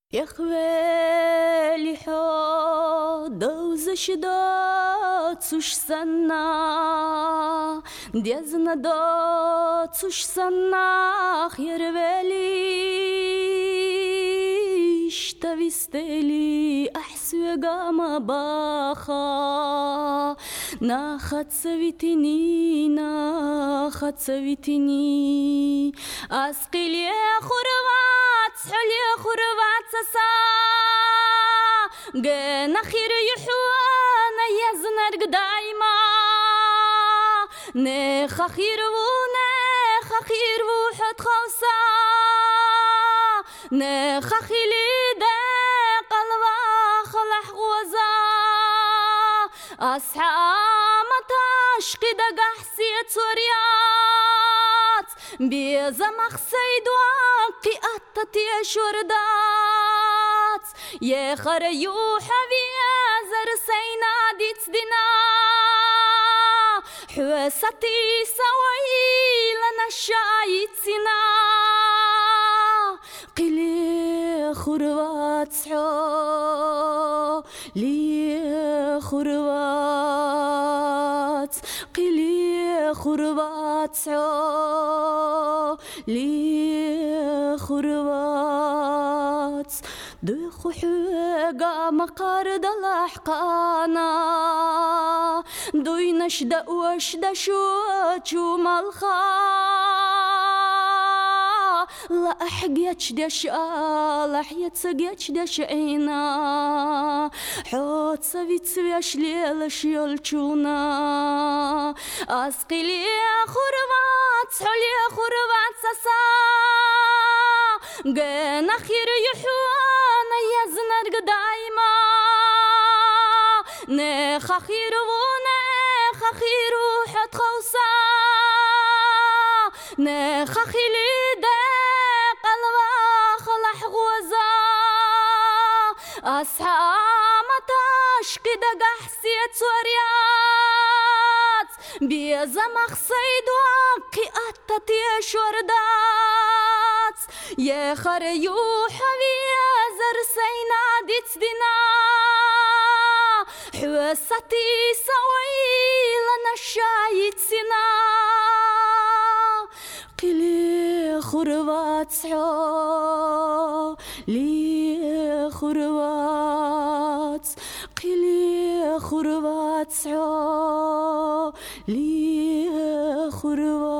يخوالي دوزش داد سوش سنا ديزنا داد سوش سنا خير باليش تبستلي أحسو قام باخا ناخد سويتني أسقي لي خروات حلي خروات سسا جنا خير يحوانا يزنرق دايما نخ خير وحد خوسا نخ خيلي دا قلبا خلح غوزا أصحامة عشقي دقا حسيت وريات بيزا مخسيد واقي أتتي شردات يا خريو حبيزر سينا ديت دينا حوستي سوي لنا الشايت سنا قلي خروات سحو لي خروات قلي خروات سحو لي خروات دخو حوغا مقارد الأحقانا دوينش دأوش دشوچو مالخا لا أحقيتش دش يتسقيتش دش عينا حوت سويت سويش ليلش يلچونا أسقي لي خروات حلي خروات سسا جنا خير يحوانا يزنرق دايما نخ خير وحد خوسا نخ خيلي دا قلبا خلح غوزا أصحامة عشقي دقا حسيت وريات بيزا مخصيد واقي أتتي شردات يا خريو حبيزر سينا ديت دينا حوستي سوي لنا الشايت سنا قلي خروات سحو لي خروات قلي خروات سحو لي خروات